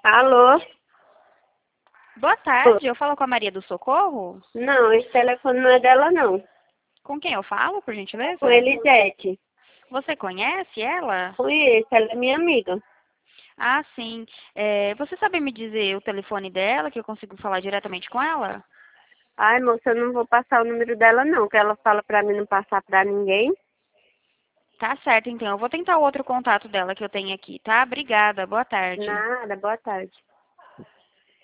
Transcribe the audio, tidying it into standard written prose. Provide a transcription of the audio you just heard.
Alô? Boa Ô, tarde, eu falo com a Maria do Socorro? não, esse telefone não é dela, não. Com quem eu falo, por Com gentileza? Elisete. Você conhece ela? Conheço, ela é minha amiga. Ah, sim. Você sabe me dizer o telefone dela, que eu consigo falar diretamente com ela? Ai, moça, eu não vou passar o número dela, não, que ela fala pra mim não passar pra ninguém. Tá certo, então. Eu vou tentar outro contato dela que eu tenho aqui, tá? Obrigada, boa tarde. Nada, boa tarde.